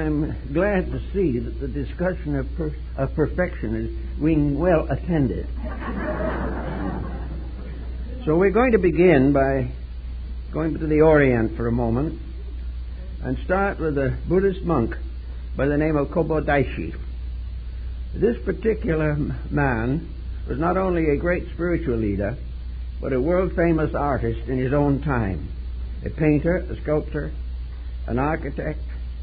I'm glad to see that the discussion of perfection is being well attended. So we're going to begin by going to the Orient for a moment and start with a Buddhist monk by the name of Kobo Daishi. This particular man was not only a great spiritual leader, but a world-famous artist in his own time. A painter, a sculptor, an architect.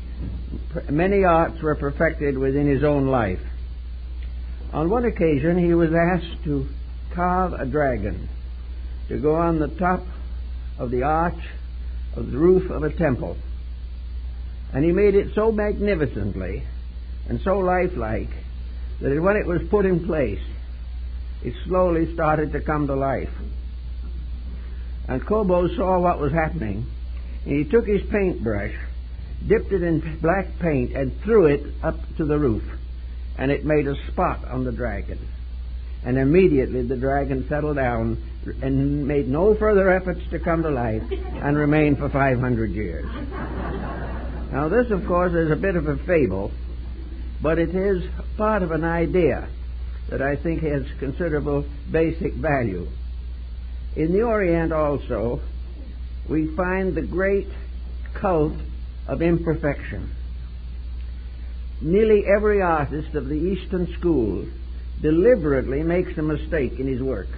Many arts were perfected within his own life. On one occasion he was asked to carve a dragon to go on the top of the arch of the roof of a temple. And he made it so magnificently and so lifelike that when it was put in place, it slowly started to come to life. And Kobo saw what was happening, and he took his paintbrush, dipped it in black paint, and threw it up to the roof, and it made a spot on the dragon. And immediately the dragon settled down and made no further efforts to come to life and remained for 500 years. Now this, of course, is a bit of a fable, but it is part of an idea that I think has considerable basic value. In the Orient also, we find the great cult of imperfection. Nearly every artist of the Eastern school deliberately makes a mistake in his work.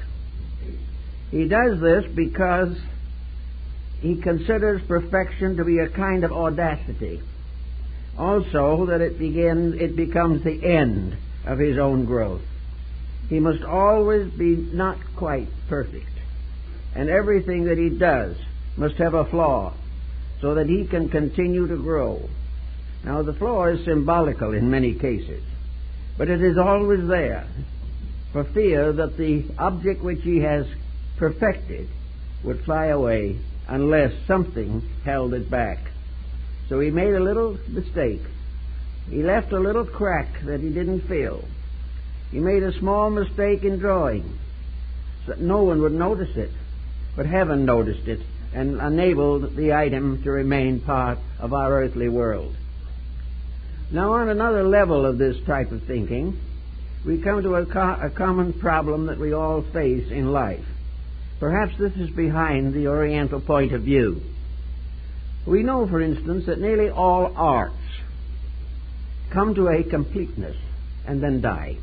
He does this because he considers perfection to be a kind of audacity. Also, that it becomes the end of his own growth. He must always be not quite perfect, and everything that he does must have a flaw so that he can continue to grow. Now, the flaw is symbolical in many cases, but it is always there for fear that the object which he has perfected would fly away unless something held it back. So he made a little mistake. He left a little crack that he didn't fill. He made a small mistake in drawing so that no one would notice it, but heaven noticed it and enabled the item to remain part of our earthly world. Now, on another level of this type of thinking, we come to a common problem that we all face in life. Perhaps this is behind the Oriental point of view. We know, for instance, that nearly all arts come to a completeness and then die.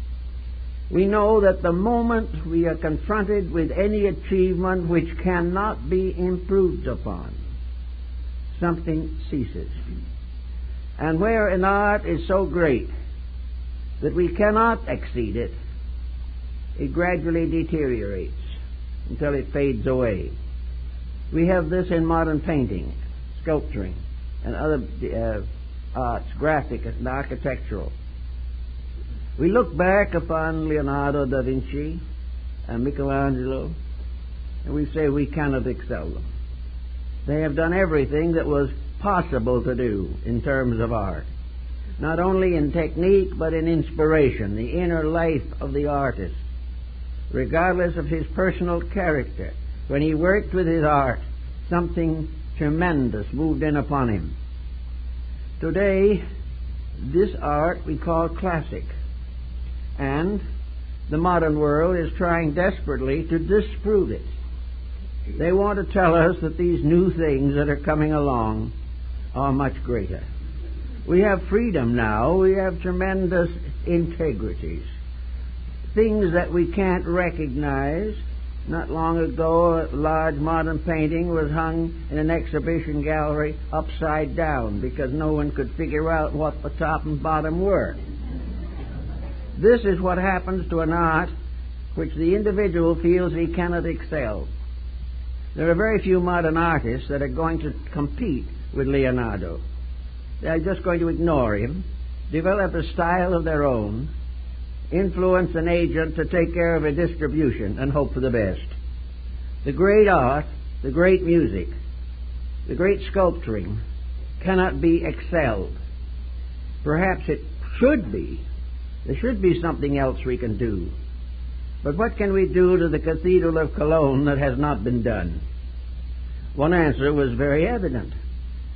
We know that the moment we are confronted with any achievement which cannot be improved upon, something ceases. And where an art is so great that we cannot exceed it, it gradually deteriorates until it fades away. We have this in modern painting, sculpturing, and other arts, graphic and architectural. We look back upon Leonardo da Vinci and Michelangelo, and we say we cannot excel them. They have done everything that was possible to do in terms of art, not only in technique but in inspiration, the inner life of the artist, regardless of his personal character. When he worked with his art, something tremendous moved in upon him. Today, this art we call classic, and the modern world is trying desperately to disprove it. They want to tell us that these new things that are coming along are much greater. We have freedom now. We have tremendous integrities. Things that we can't recognize. Not long ago, a large modern painting was hung in an exhibition gallery upside down because no one could figure out what the top and bottom were. This is what happens to an art which the individual feels he cannot excel. There are very few modern artists that are going to compete with Leonardo. They're just going to ignore him, develop a style of their own, influence an agent to take care of a distribution, and hope for the best. The great art, the great music, the great sculpturing cannot be excelled. Perhaps it should be. There should be something else we can do. But what can we do to the Cathedral of Cologne that has not been done? One answer was very evident.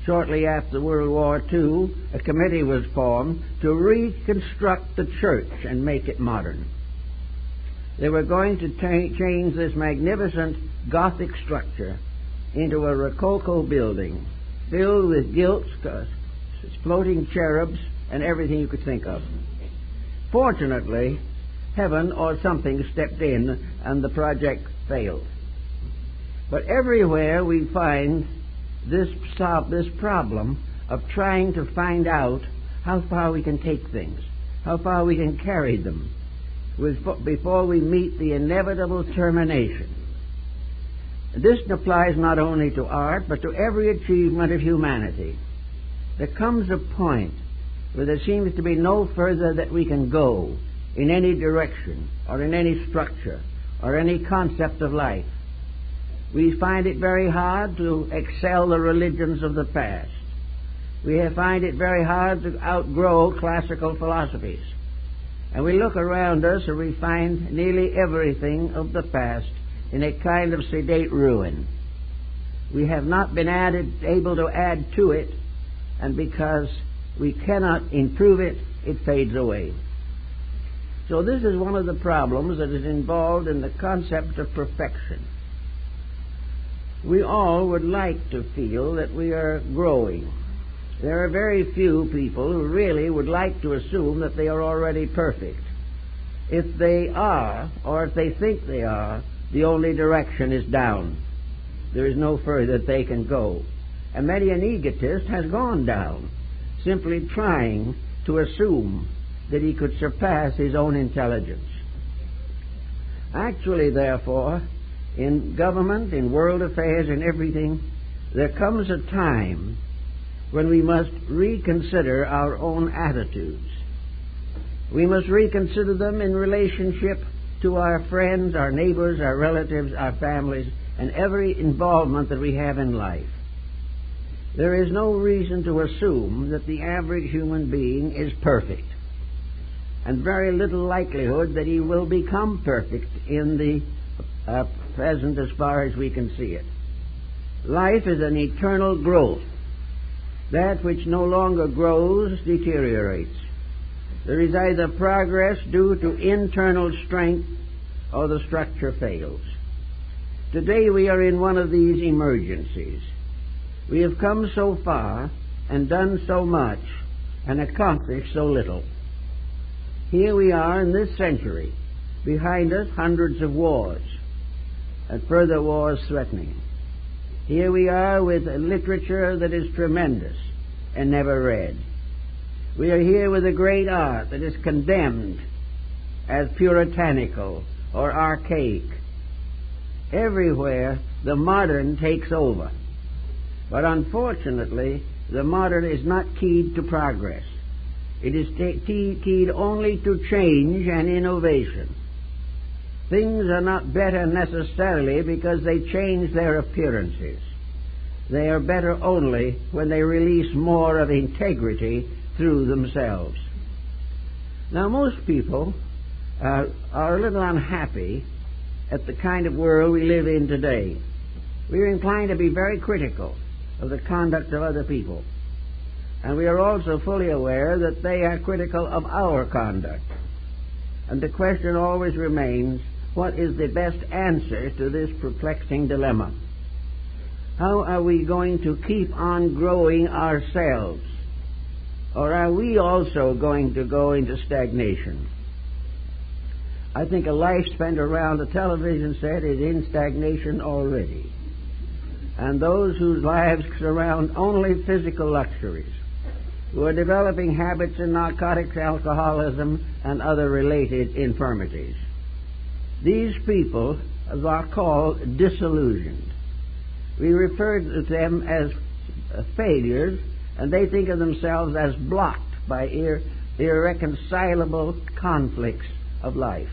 Shortly after World War II, a committee was formed to reconstruct the church and make it modern. They were going to change this magnificent Gothic structure into a Rococo building filled with gilts, floating cherubs, and everything you could think of. Fortunately, heaven or something stepped in and the project failed. But everywhere we find this problem of trying to find out how far we can take things, how far we can carry them before we meet the inevitable termination. This applies not only to art, but to every achievement of humanity. There comes a point where there seems to be no further that we can go in any direction or in any structure or any concept of life. We find it very hard to excel the religions of the past. We find it very hard to outgrow classical philosophies. And we look around us and we find nearly everything of the past in a kind of sedate ruin. We have not been able to add to it, and because we cannot improve it, it fades away. So this is one of the problems that is involved in the concept of perfection. We all would like to feel that we are growing. There are very few people who really would like to assume that they are already perfect. If they are, or if they think they are, the only direction is down. There is no further they can go. And many an egotist has gone down, simply trying to assume that he could surpass his own intelligence. Actually, therefore, in government, in world affairs, in everything, there comes a time when we must reconsider our own attitudes. We must reconsider them in relationship to our friends, our neighbors, our relatives, our families, and every involvement that we have in life. There is no reason to assume that the average human being is perfect, and very little likelihood that he will become perfect in the present as far as we can see it. Life is an eternal growth. That which no longer grows deteriorates. There is either progress due to internal strength or the structure fails. Today we are in one of these emergencies. We have come so far and done so much and accomplished so little. Here we are in this century, behind us hundreds of wars, and further wars threatening. Here we are with a literature that is tremendous and never read. We are here with a great art that is condemned as puritanical or archaic. Everywhere the modern takes over. But unfortunately, the modern is not keyed to progress. It is keyed only to change and innovation. Things are not better necessarily because they change their appearances. They are better only when they release more of integrity through themselves. Now, most people are a little unhappy at the kind of world we live in today. We are inclined to be very critical of the conduct of other people. And we are also fully aware that they are critical of our conduct. And the question always remains, what is the best answer to this perplexing dilemma? How are we going to keep on growing ourselves? Or are we also going to go into stagnation? I think a life spent around a television set is in stagnation already. And those whose lives surround only physical luxuries, who are developing habits in narcotics, alcoholism, and other related infirmities. These people are called disillusioned. We refer to them as failures, and they think of themselves as blocked by irreconcilable conflicts of life.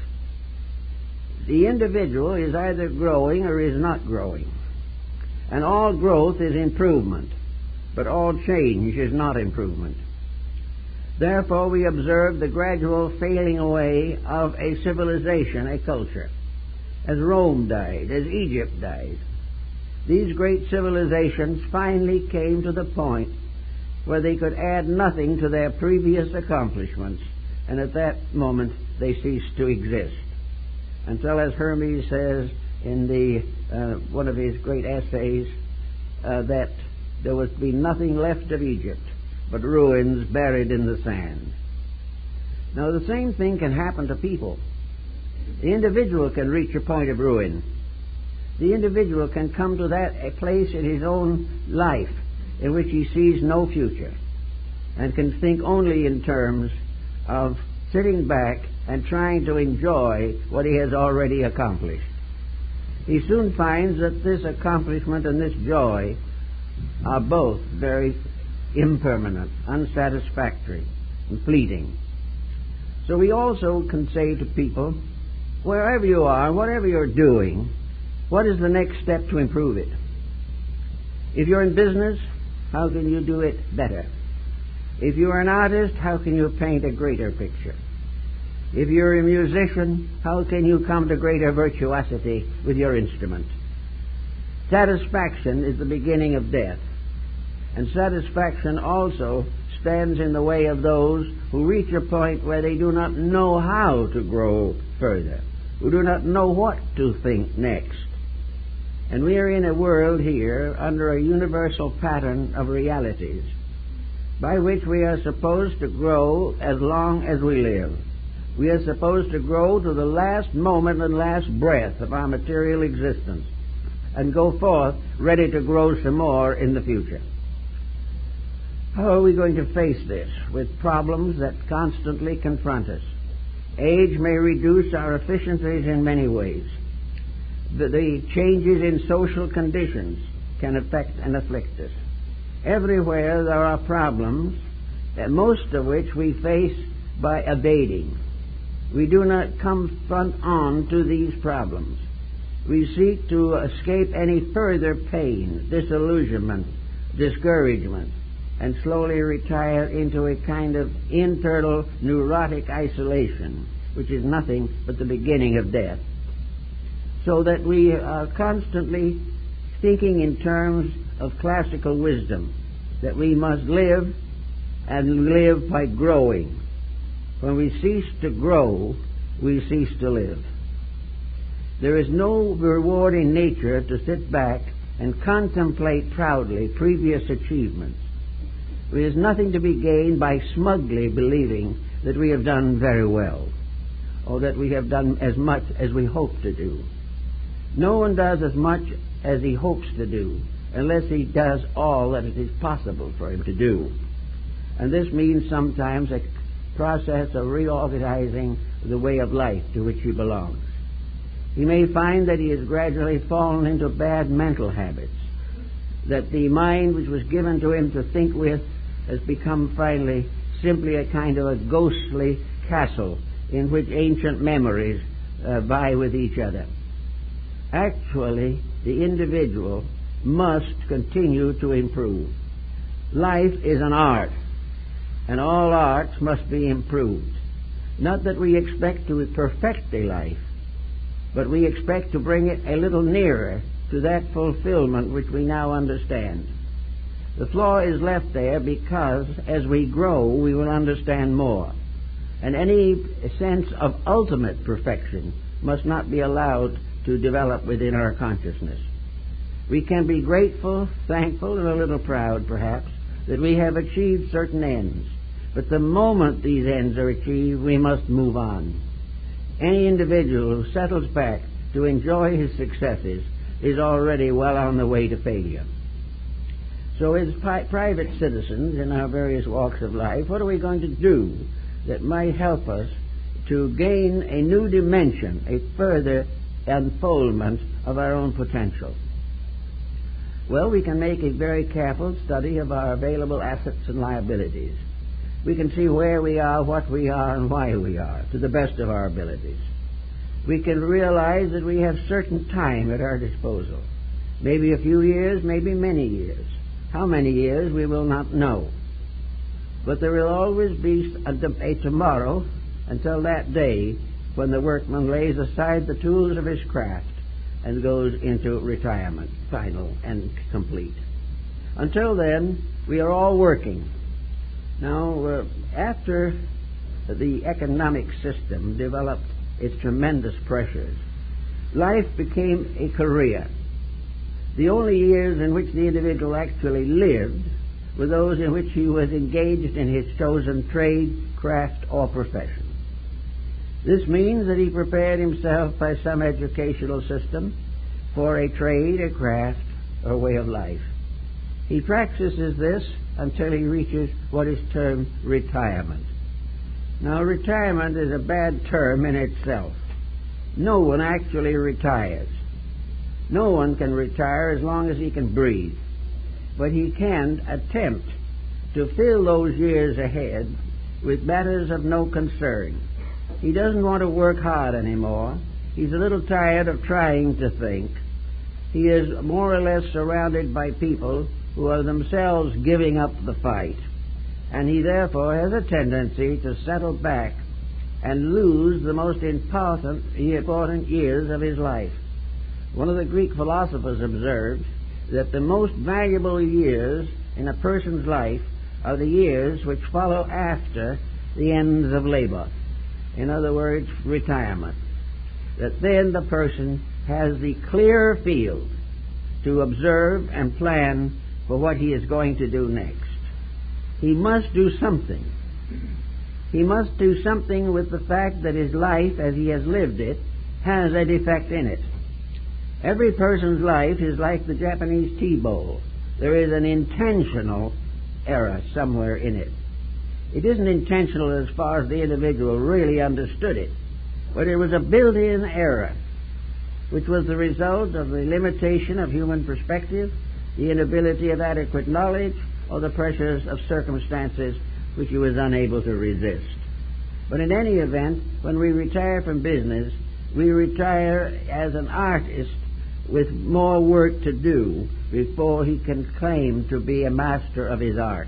The individual is either growing or is not growing. And all growth is improvement, but all change is not improvement. Therefore, we observe the gradual failing away of a civilization, a culture, as Rome died, as Egypt died. these great civilizations finally came to the point where they could add nothing to their previous accomplishments, and at that moment they ceased to exist. Until, as Hermes says in one of his great essays, that there would be nothing left of Egypt but ruins buried in the sand. Now, the same thing can happen to people. The individual can reach a point of ruin. The individual can come to a place in his own life in which he sees no future and can think only in terms of sitting back and trying to enjoy what he has already accomplished. He soon finds that this accomplishment and this joy are both very impermanent, unsatisfactory, and fleeting. So we also can say to people, wherever you are, whatever you're doing, what is the next step to improve it? If you're in business, how can you do it better? If you're an artist, how can you paint a greater picture? If you're a musician, how can you come to greater virtuosity with your instrument? Satisfaction is the beginning of death, and satisfaction also stands in the way of those who reach a point where they do not know how to grow further, who do not know what to think next. And we are in a world here under a universal pattern of realities by which we are supposed to grow as long as we live. We are supposed to grow to the last moment and last breath of our material existence and go forth ready to grow some more in the future. How are we going to face this with problems that constantly confront us? Age may reduce our efficiencies in many ways. The changes in social conditions can affect and afflict us. Everywhere there are problems, most of which we face by evading. We do not come front on to these problems. We seek to escape any further pain, disillusionment, discouragement, and slowly retire into a kind of internal neurotic isolation, which is nothing but the beginning of death. So that we are constantly thinking in terms of classical wisdom, that we must live and live by growing. When we cease to grow, we cease to live. There is no reward in nature to sit back and contemplate proudly previous achievements. There is nothing to be gained by smugly believing that we have done very well, or that we have done as much as we hope to do. No one does as much as he hopes to do unless he does all that it is possible for him to do. And this means sometimes a process of reorganizing the way of life to which he belongs. He may find that he has gradually fallen into bad mental habits, that the mind which was given to him to think with has become finally simply a kind of a ghostly castle in which ancient memories vie with each other. Actually, the individual must continue to improve. Life is an art, and all arts must be improved. Not that we expect to perfect a life, but we expect to bring it a little nearer to that fulfillment which we now understand. The flaw is left there because as we grow, we will understand more. And any sense of ultimate perfection must not be allowed to develop within our consciousness. We can be grateful, thankful, and a little proud, perhaps, that we have achieved certain ends. But the moment these ends are achieved, we must move on. Any individual who settles back to enjoy his successes is already well on the way to failure. So as private citizens in our various walks of life, what are we going to do that might help us to gain a new dimension, a further unfoldment of our own potential? Well, we can make a very careful study of our available assets and liabilities. We can see where we are, what we are, and why we are, to the best of our abilities. We can realize that we have certain time at our disposal. Maybe a few years, maybe many years. How many years, we will not know. But there will always be a tomorrow until that day when the workman lays aside the tools of his craft and goes into retirement, final and complete. Until then, we are all working. Now, after the economic system developed its tremendous pressures, life became a career. The only years in which the individual actually lived were those in which he was engaged in his chosen trade, craft, or profession. This means that he prepared himself by some educational system for a trade, a craft, or way of life. He practices this until he reaches what is termed retirement. Now, retirement is a bad term in itself. No one actually retires. No one can retire as long as he can breathe. But he can attempt to fill those years ahead with matters of no concern. He doesn't want to work hard anymore. He's a little tired of trying to think. He is more or less surrounded by people who are themselves giving up the fight. And he therefore has a tendency to settle back and lose the most important years of his life. One of the Greek philosophers observed that the most valuable years in a person's life are the years which follow after the ends of labor. In other words, retirement. That then the person has the clear field to observe and plan for what he is going to do next. He must do something. He must do something with the fact that his life, as he has lived it, has a defect in it. Every person's life is like the Japanese tea bowl. There is an intentional error somewhere in it. It isn't intentional as far as the individual really understood it, but it was a built-in error, which was the result of the limitation of human perspective, the inability of adequate knowledge, or the pressures of circumstances which he was unable to resist. But in any event, when we retire from business, we retire as an artist with more work to do before he can claim to be a master of his art.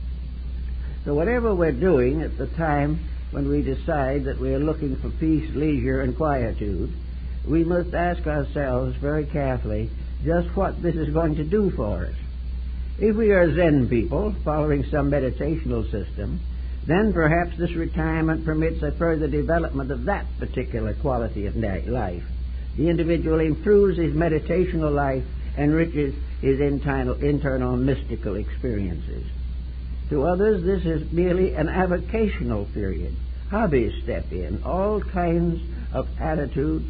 So whatever we're doing at the time when we decide that we are looking for peace, leisure, and quietude, we must ask ourselves very carefully just what this is going to do for us. If we are Zen people following some meditational system, then perhaps this retirement permits a further development of that particular quality of life. The individual improves his meditational life, enriches his internal mystical experiences. To others, this is merely an avocational period. Hobbies step in. All kinds of attitudes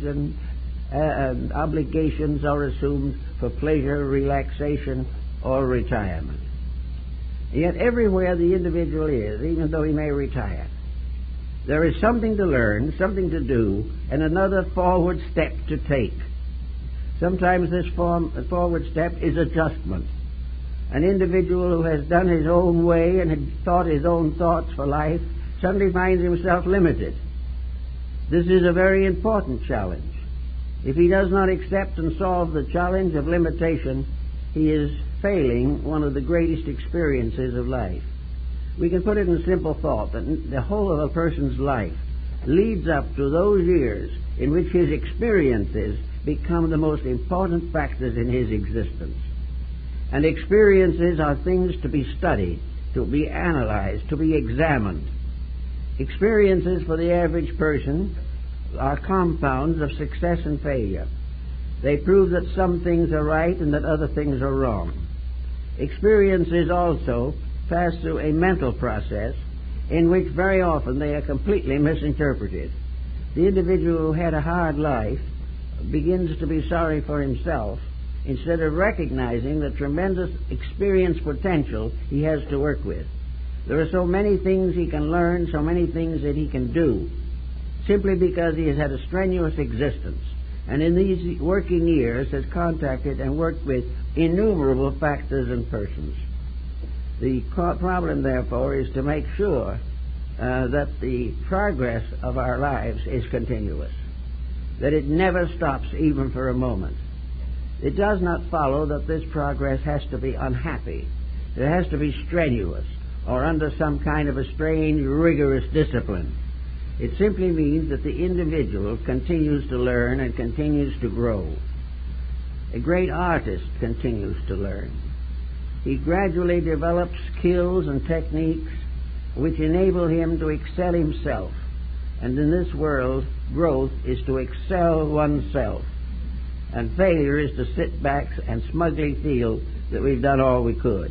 and obligations are assumed for pleasure, relaxation, or retirement. Yet everywhere the individual is, even though he may retire, there is something to learn, something to do, and another forward step to take. Sometimes this forward step is adjustment. An individual who has done his own way and had thought his own thoughts for life suddenly finds himself limited. This is a very important challenge. If he does not accept and solve the challenge of limitation, he is failing one of the greatest experiences of life. We can put it in simple thought that the whole of a person's life leads up to those years in which his experiences become the most important factors in his existence. And experiences are things to be studied, to be analyzed, to be examined. Experiences for the average person are compounds of success and failure. They prove that some things are right and that other things are wrong. Experiences also pass through a mental process in which very often they are completely misinterpreted. The individual who had a hard life begins to be sorry for himself instead of recognizing the tremendous experience potential he has to work with. There are so many things he can learn, so many things that he can do, simply because he has had a strenuous existence, and in these working years has contacted and worked with innumerable factors and persons. The problem, therefore, is to make sure that the progress of our lives is continuous, that it never stops even for a moment. It does not follow that this progress has to be unhappy. It has to be strenuous or under some kind of a strange, rigorous discipline. It simply means that the individual continues to learn and continues to grow. A great artist continues to learn. He gradually develops skills and techniques which enable him to excel himself. And in this world, growth is to excel oneself. And failure is to sit back and smugly feel that we've done all we could.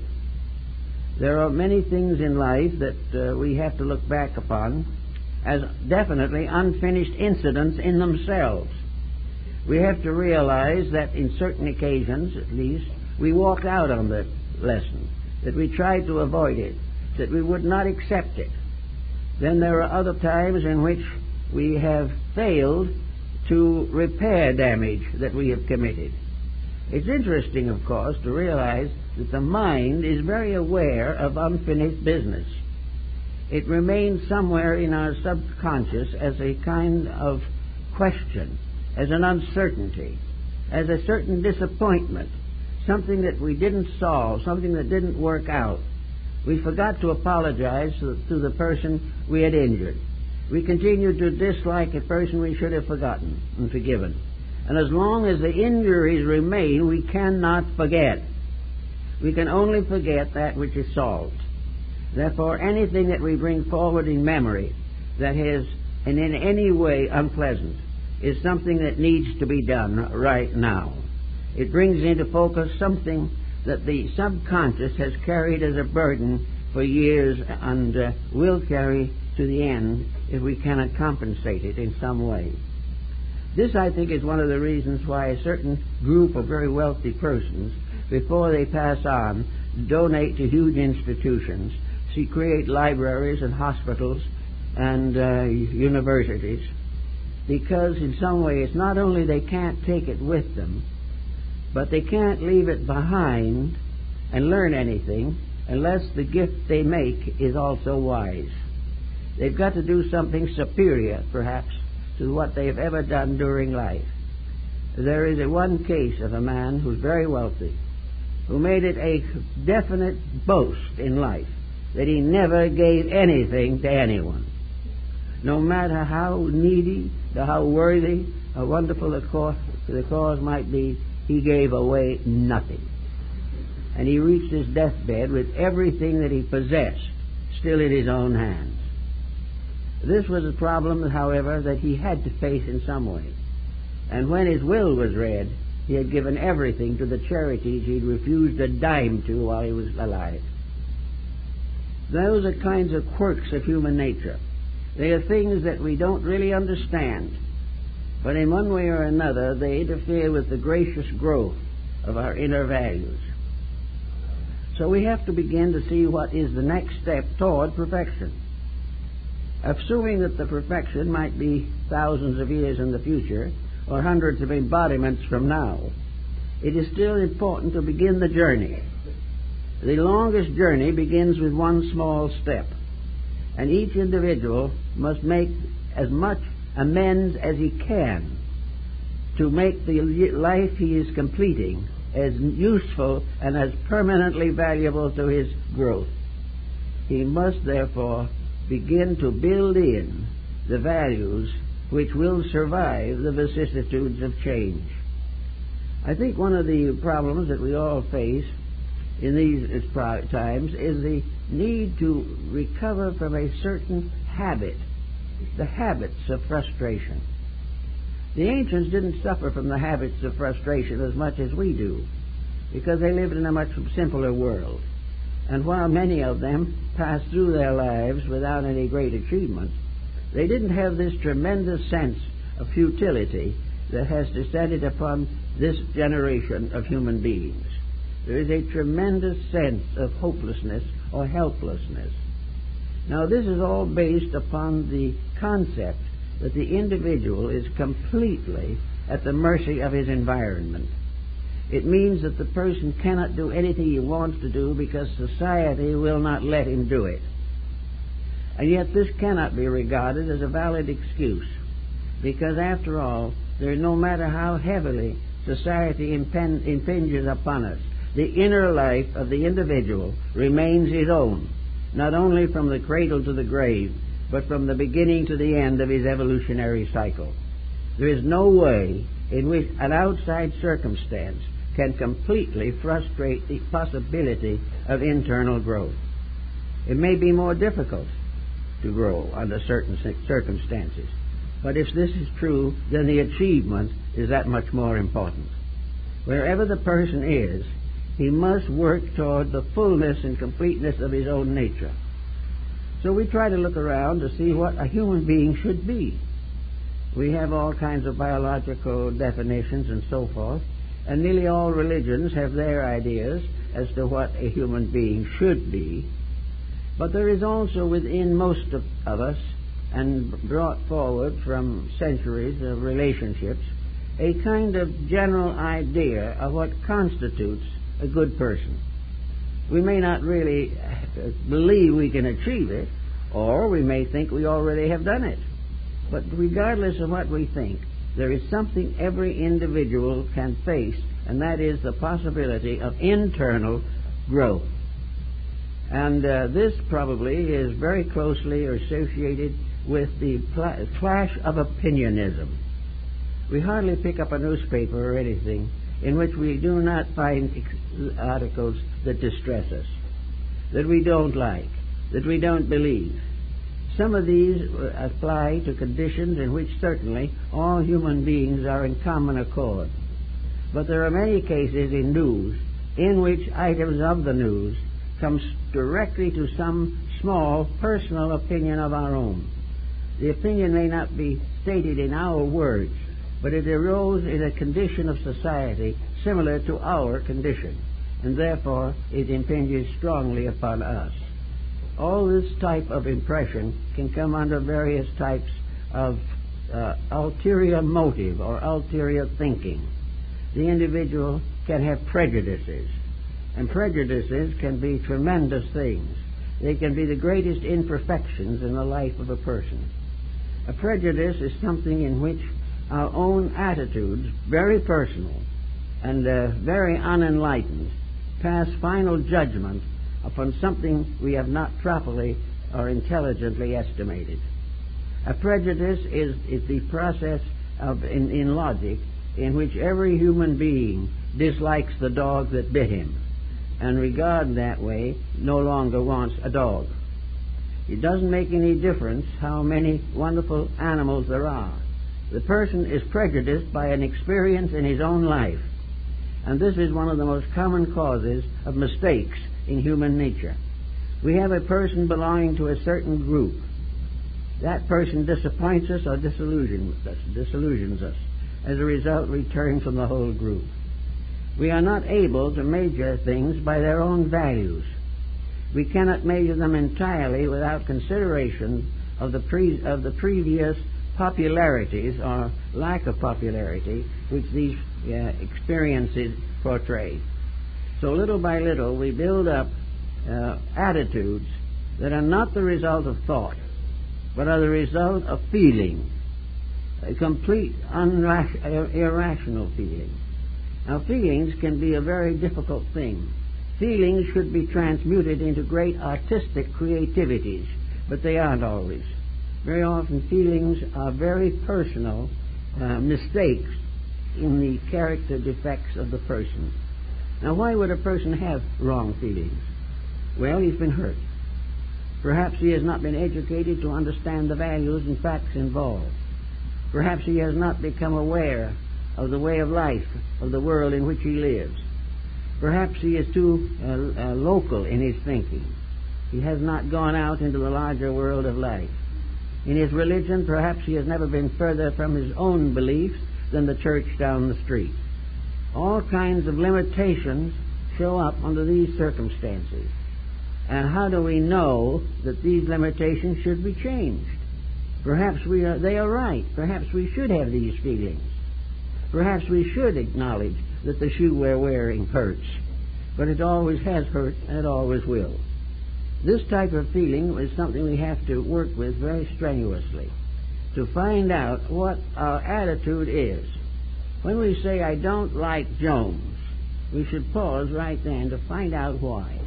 There are many things in life that we have to look back upon as definitely unfinished incidents in themselves. We have to realize that in certain occasions, at least, we walked out on the lesson, that we tried to avoid it, that we would not accept it. Then there are other times in which we have failed to repair damage that we have committed. It's interesting, of course, to realize that the mind is very aware of unfinished business. It remains somewhere in our subconscious as a kind of question, as an uncertainty, as a certain disappointment, something that we didn't solve, something that didn't work out. We forgot to apologize to the person we had injured. We continued to dislike a person we should have forgotten and forgiven. And as long as the injuries remain, we cannot forget. We can only forget that which is solved. Therefore, anything that we bring forward in memory that is in any way unpleasant is something that needs to be done right now. It brings into focus something that the subconscious has carried as a burden for years and will carry to the end if we cannot compensate it in some way. This, I think, is one of the reasons why a certain group of very wealthy persons, before they pass on, donate to huge institutions, create libraries and hospitals and universities, because in some way it's not only they can't take it with them, but they can't leave it behind and learn anything unless the gift they make is also wise. They've got to do something superior, perhaps, to what they've ever done during life. There is one case of a man who's very wealthy, who made it a definite boast in life that he never gave anything to anyone. No matter how needy, or how worthy, how wonderful the cause might be, he gave away nothing. And he reached his deathbed with everything that he possessed still in his own hands. This was a problem, however, that he had to face in some way. And when his will was read, he had given everything to the charities he'd refused a dime to while he was alive. Those are kinds of quirks of human nature. They are things that we don't really understand, but in one way or another they interfere with the gracious growth of our inner values. So we have to begin to see what is the next step toward perfection. Assuming that the perfection might be thousands of years in the future or hundreds of embodiments from now, it is still important to begin the journey. The longest journey begins with one small step, and each individual must make as much amends as he can to make the life he is completing as useful and as permanently valuable to his growth. He must therefore begin to build in the values which will survive the vicissitudes of change. I think one of the problems that we all face in these times is the need to recover from a certain habit, the habits of frustration. The ancients didn't suffer from the habits of frustration as much as we do, because they lived in a much simpler world. And while many of them passed through their lives without any great achievement, they didn't have this tremendous sense of futility that has descended upon this generation of human beings. There is a tremendous sense of hopelessness or helplessness. Now, this is all based upon the concept that the individual is completely at the mercy of his environment. It means that the person cannot do anything he wants to do because society will not let him do it. And yet this cannot be regarded as a valid excuse, because after all, no matter how heavily society impinges upon us, the inner life of the individual remains his own, not only from the cradle to the grave, but from the beginning to the end of his evolutionary cycle. There is no way in which an outside circumstance can completely frustrate the possibility of internal growth. It may be more difficult to grow under certain circumstances, but if this is true, then the achievement is that much more important. Wherever the person is, he must work toward the fullness and completeness of his own nature. So we try to look around to see what a human being should be. We have all kinds of biological definitions and so forth, and nearly all religions have their ideas as to what a human being should be. But there is also within most of us, and brought forward from centuries of relationships, a kind of general idea of what constitutes a good person. We may not really believe we can achieve it, or we may think we already have done it. But regardless of what we think, there is something every individual can face, and that is the possibility of internal growth. And this probably is very closely associated with the clash of opinionism. We hardly pick up a newspaper or anything in which we do not find articles that distress us, that we don't like, that we don't believe. Some of these apply to conditions in which certainly all human beings are in common accord. But there are many cases in news in which items of the news come directly to some small personal opinion of our own. The opinion may not be stated in our words, but it arose in a condition of society similar to our condition, and therefore it impinges strongly upon us. All this type of impression can come under various types of ulterior motive or ulterior thinking. The individual can have prejudices, and prejudices can be tremendous things. They can be the greatest imperfections in the life of a person. A prejudice is something in which our own attitudes, very personal and very unenlightened, pass final judgment upon something we have not properly or intelligently estimated. A prejudice is the process of, in logic, in which every human being dislikes the dog that bit him, and regard that way no longer wants a dog. It doesn't make any difference how many wonderful animals there are. The person is prejudiced by an experience in his own life, and this is one of the most common causes of mistakes in human nature. We have a person belonging to a certain group. That person disappoints us or disillusions us. As a result, we turn from the whole group. We are not able to measure things by their own values. We cannot measure them entirely without consideration of the previous popularities or lack of popularity which these experiences portray. So little by little we build up attitudes that are not the result of thought, but are the result of feeling, a complete irrational feeling. Now, feelings can be a very difficult thing. Feelings should be transmuted into great artistic creativities, but they aren't always. Very often feelings are very personal mistakes in the character defects of the person. Now, why would a person have wrong feelings? Well, he's been hurt. Perhaps he has not been educated to understand the values and facts involved. Perhaps he has not become aware of the way of life of the world in which he lives. Perhaps he is too local in his thinking. He has not gone out into the larger world of life. In his religion, perhaps he has never been further from his own beliefs than the church down the street. All kinds of limitations show up under these circumstances. And how do we know that these limitations should be changed? Perhaps they are right. Perhaps we should have these feelings. Perhaps we should acknowledge that the shoe we're wearing hurts. But it always has hurt, and it always will. This type of feeling is something we have to work with very strenuously to find out what our attitude is. When we say, I don't like Jones, we should pause right then to find out why.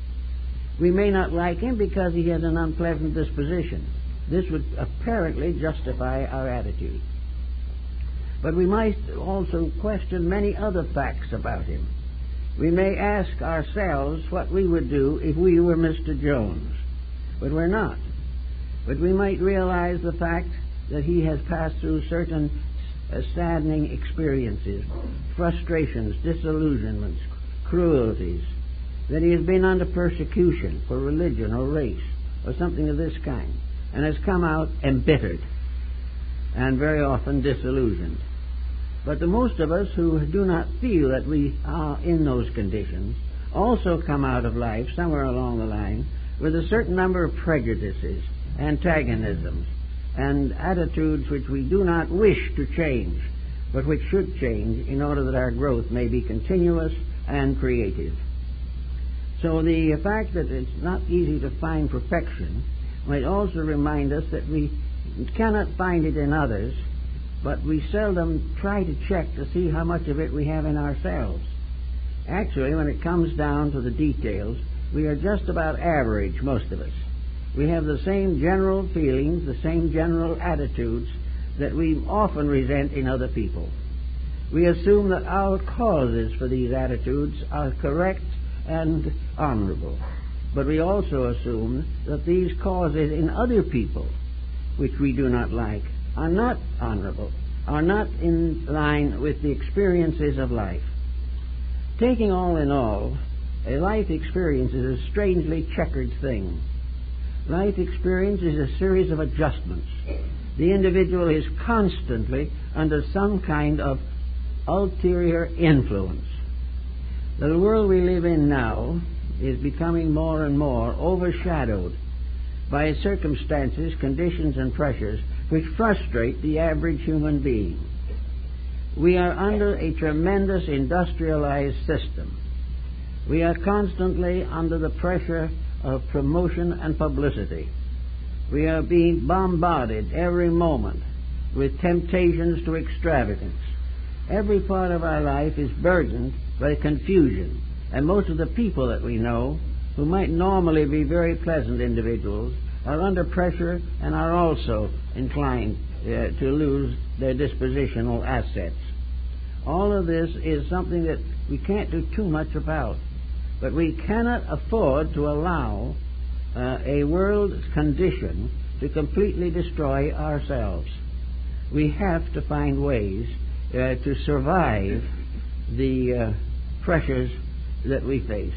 We may not like him because he has an unpleasant disposition. This would apparently justify our attitude. But we might also question many other facts about him. We may ask ourselves what we would do if we were Mr. Jones, but we're not. But we might realize the fact that he has passed through certain saddening experiences, frustrations, disillusionments, cruelties, that he has been under persecution for religion or race or something of this kind, and has come out embittered and very often disillusioned. But the most of us who do not feel that we are in those conditions also come out of life somewhere along the line with a certain number of prejudices, antagonisms, and attitudes which we do not wish to change, but which should change in order that our growth may be continuous and creative. So the fact that it's not easy to find perfection might also remind us that we cannot find it in others, but we seldom try to check to see how much of it we have in ourselves. Actually, when it comes down to the details, we are just about average, most of us. We have the same general feelings, the same general attitudes that we often resent in other people. We assume that our causes for these attitudes are correct and honorable. But we also assume that these causes in other people, which we do not like, are not honorable, are not in line with the experiences of life. Taking all in all, a life experience is a strangely checkered thing. Life experience is a series of adjustments. The individual is constantly under some kind of ulterior influence. The world we live in now is becoming more and more overshadowed by circumstances, conditions, and pressures which frustrate the average human being. We are under a tremendous industrialized system. We are constantly under the pressure of promotion and publicity. We are being bombarded every moment with temptations to extravagance. Every part of our life is burdened by confusion, and most of the people that we know, who might normally be very pleasant individuals, are under pressure and are also inclined to lose their dispositional assets. All of this is something that we can't do too much about, but we cannot afford to allow a world condition to completely destroy ourselves. We have to find ways to survive the pressures that we face.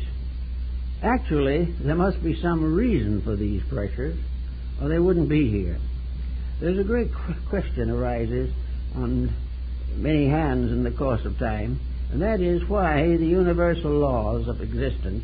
Actually, there must be some reason for these pressures, or they wouldn't be here. There's a great question arises on many hands in the course of time, and that is why the universal laws of existence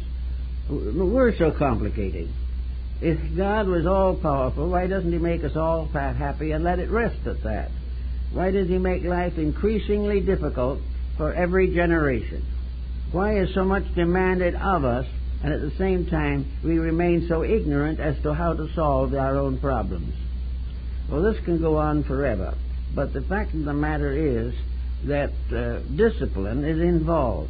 were so complicated. If God was all-powerful, why doesn't He make us all happy and let it rest at that? Why does He make life increasingly difficult for every generation? Why is so much demanded of us, and at the same time we remain so ignorant as to how to solve our own problems? Well, this can go on forever, but the fact of the matter is that discipline is involved.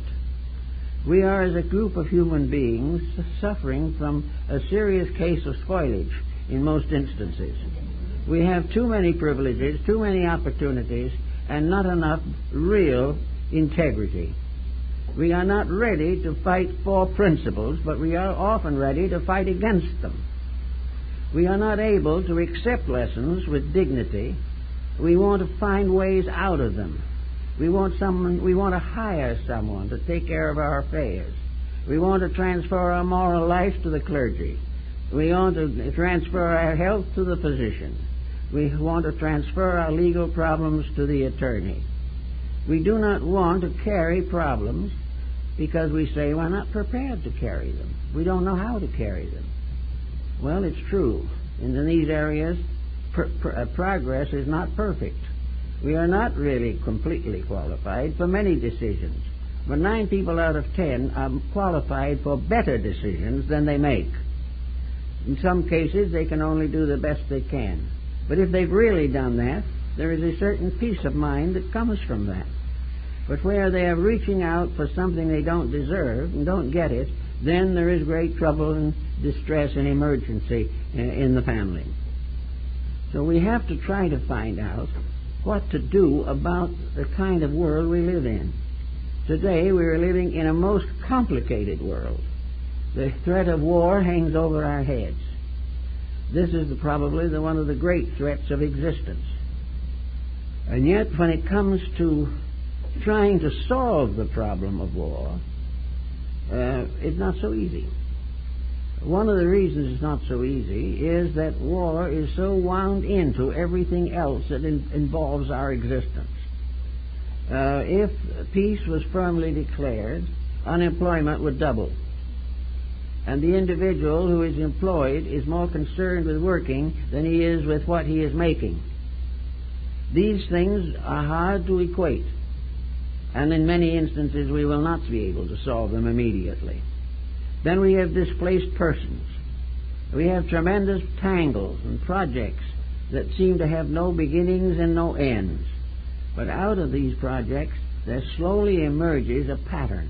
We are, as a group of human beings, suffering from a serious case of spoilage in most instances. We have too many privileges, too many opportunities, and not enough real integrity. We are not ready to fight for principles, but we are often ready to fight against them. We are not able to accept lessons with dignity. We want to find ways out of them. We want to hire someone to take care of our affairs. We want to transfer our moral life to the clergy. We want to transfer our health to the physician. We want to transfer our legal problems to the attorney. We do not want to carry problems because we say we're not prepared to carry them. We don't know how to carry them. Well, it's true. In these areas, progress is not perfect. We are not really completely qualified for many decisions. But 9 people out of 10 are qualified for better decisions than they make. In some cases, they can only do the best they can. But if they've really done that, there is a certain peace of mind that comes from that. But where they are reaching out for something they don't deserve and don't get it, then there is great trouble and distress and emergency in the family. So we have to try to find out what to do about the kind of world we live in. Today we are living in a most complicated world. The threat of war hangs over our heads. This is probably one of the great threats of existence. And yet, when it comes to trying to solve the problem of war, it's not so easy. One of the reasons it's not so easy is that war is so wound into everything else that involves our existence. If peace was firmly declared, unemployment would double. And the individual who is employed is more concerned with working than he is with what he is making. These things are hard to equate, and in many instances we will not be able to solve them immediately. Then we have displaced persons. We have tremendous tangles and projects that seem to have no beginnings and no ends. But out of these projects there slowly emerges a pattern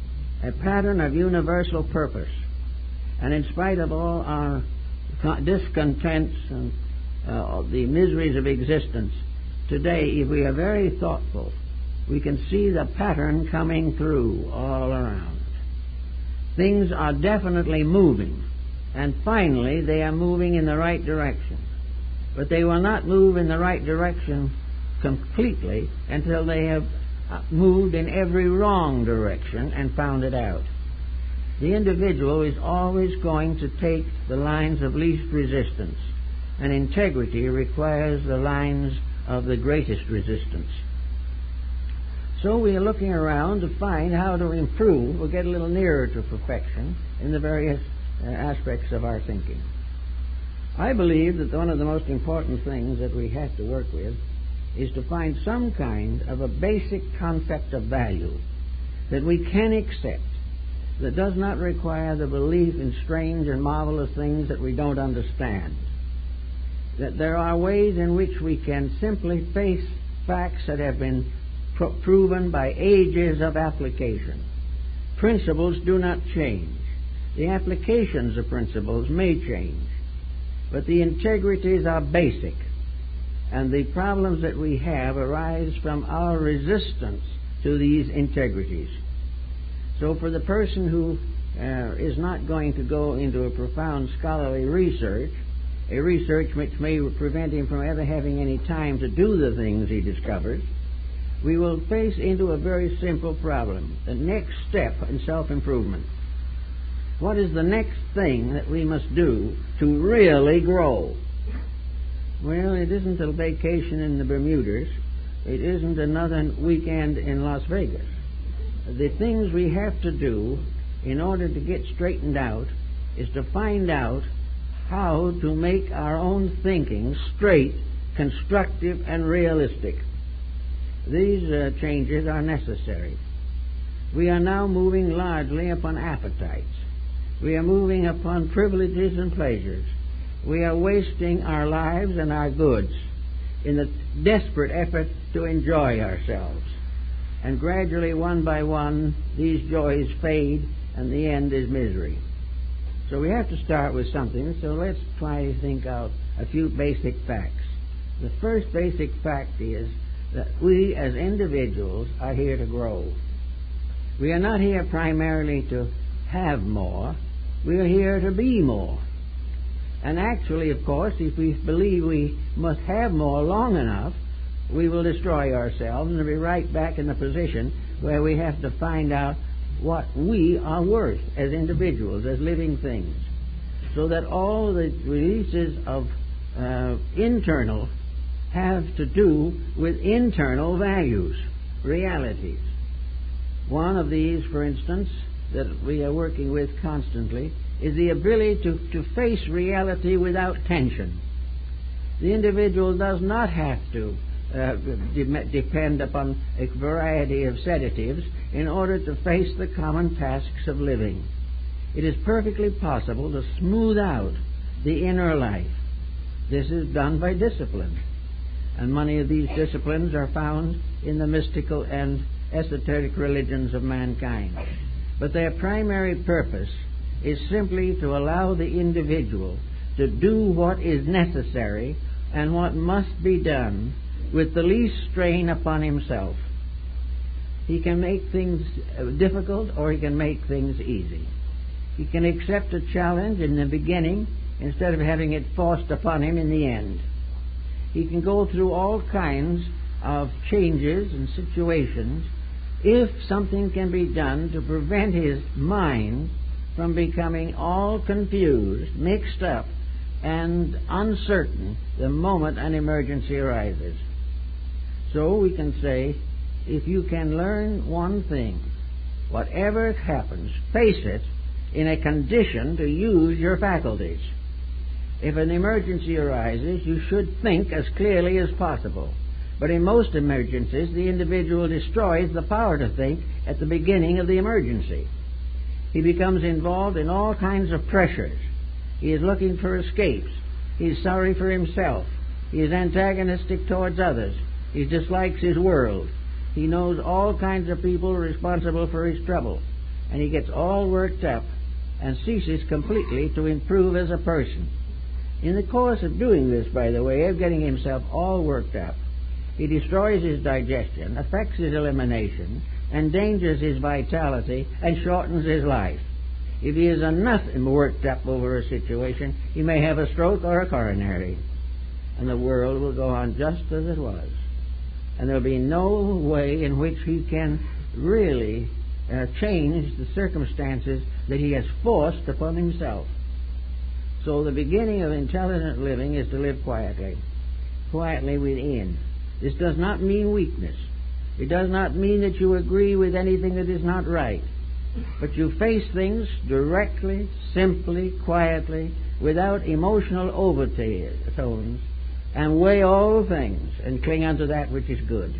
of universal purpose. And in spite of all our discontents and the miseries of existence, today, if we are very thoughtful, we can see the pattern coming through all around. Things are definitely moving, and finally they are moving in the right direction. But they will not move in the right direction completely until they have moved in every wrong direction and found it out. The individual is always going to take the lines of least resistance, and integrity requires the lines of the greatest resistance. So we are looking around to find how to improve or get a little nearer to perfection in the various aspects of our thinking. I believe that one of the most important things that we have to work with is to find some kind of a basic concept of value that we can accept, that does not require the belief in strange and marvelous things that we don't understand. That there are ways in which we can simply face facts that have been proven by ages of application. Principles do not change. The applications of principles may change, but the integrities are basic, and the problems that we have arise from our resistance to these integrities. So for the person who is not going to go into a profound scholarly research, a research which may prevent him from ever having any time to do the things he discovers, we will face into a very simple problem, the next step in self-improvement. What is the next thing that we must do to really grow? Well, it isn't a vacation in the Bermudas. It isn't another weekend in Las Vegas. The things we have to do in order to get straightened out is to find out how to make our own thinking straight, constructive, and realistic. These changes are necessary. We are now moving largely upon appetites. We are moving upon privileges and pleasures. We are wasting our lives and our goods in the desperate effort to enjoy ourselves. And gradually, one by one, these joys fade, and the end is misery. So we have to start with something, so let's try to think out a few basic facts. The first basic fact is that we as individuals are here to grow. We are not here primarily to have more. We are here to be more. And actually, of course, if we believe we must have more long enough, we will destroy ourselves and be right back in the position where we have to find out what we are worth as individuals, as living things. So that all the releases of internal have to do with internal values, realities. One of these, for instance, that we are working with constantly is the ability to face reality without tension. The individual does not have to depend upon a variety of sedatives in order to face the common tasks of living. It is perfectly possible to smooth out the inner life. This is done by discipline, and many of these disciplines are found in the mystical and esoteric religions of mankind. But their primary purpose is simply to allow the individual to do what is necessary and what must be done with the least strain upon himself. He can make things difficult or he can make things easy. He can accept a challenge in the beginning instead of having it forced upon him in the end. He can go through all kinds of changes and situations if something can be done to prevent his mind from becoming all confused, mixed up, and uncertain the moment an emergency arises. So we can say, if you can learn one thing, whatever happens, face it in a condition to use your faculties. If an emergency arises, you should think as clearly as possible. But in most emergencies, the individual destroys the power to think at the beginning of the emergency. He becomes involved in all kinds of pressures. He is looking for escapes. He is sorry for himself. He is antagonistic towards others. He dislikes his world. He knows all kinds of people responsible for his trouble. And he gets all worked up and ceases completely to improve as a person. In the course of doing this, by the way, of getting himself all worked up, he destroys his digestion, affects his elimination, endangers his vitality, and shortens his life. If he is enough worked up over a situation, he may have a stroke or a coronary, and the world will go on just as it was. And there will be no way in which he can really change the circumstances that he has forced upon himself. So the beginning of intelligent living is to live quietly within. This does not mean weakness. It does not mean that you agree with anything that is not right. But you face things directly, simply, quietly, without emotional overtones, and weigh all things and cling unto that which is good.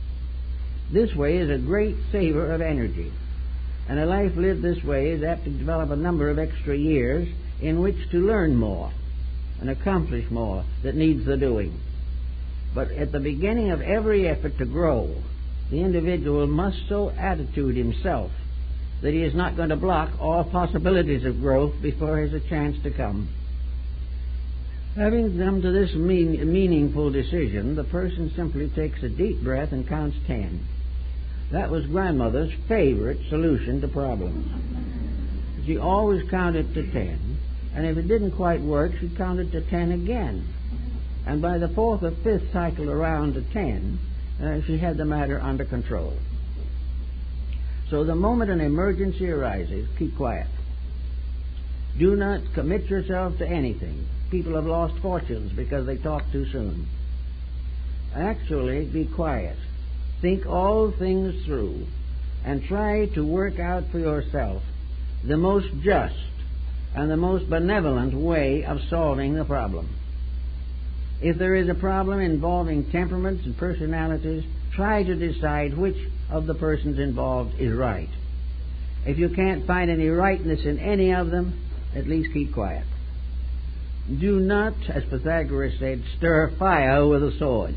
This way is a great saver of energy. And a life lived this way is apt to develop a number of extra years in which to learn more and accomplish more that needs the doing. But at the beginning of every effort to grow, the individual must so attitude himself that he is not going to block all possibilities of growth before he has a chance to come. Having come to this meaningful decision, the person simply takes a deep breath and counts 10. That was Grandmother's favorite solution to problems. She always counted to 10, and if it didn't quite work, she counted to 10 again. And by the fourth or fifth cycle around to 10, she had the matter under control. So the moment an emergency arises, keep quiet. Do not commit yourself to anything. People have lost fortunes because they talk too soon. Actually, be quiet. Think all things through and try to work out for yourself the most just and the most benevolent way of solving the problem. If there is a problem involving temperaments and personalities, try to decide which of the persons involved is right. If you can't find any rightness in any of them, at least keep quiet. Do not, as Pythagoras said, stir fire with a sword.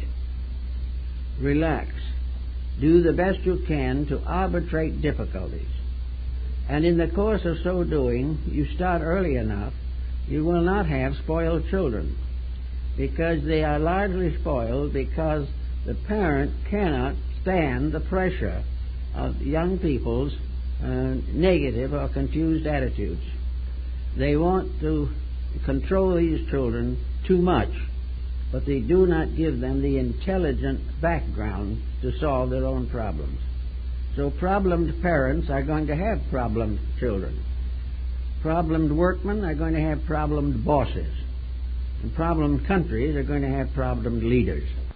Relax. Do the best you can to arbitrate difficulties. And in the course of so doing, you start early enough, you will not have spoiled children, because they are largely spoiled because the parent cannot stand the pressure of young people's negative or confused attitudes. They want to control these children too much, but they do not give them the intelligent background to solve their own problems. So problemed parents are going to have problemed children. Problemed workmen are going to have problemed bosses. And problemed countries are going to have problemed leaders.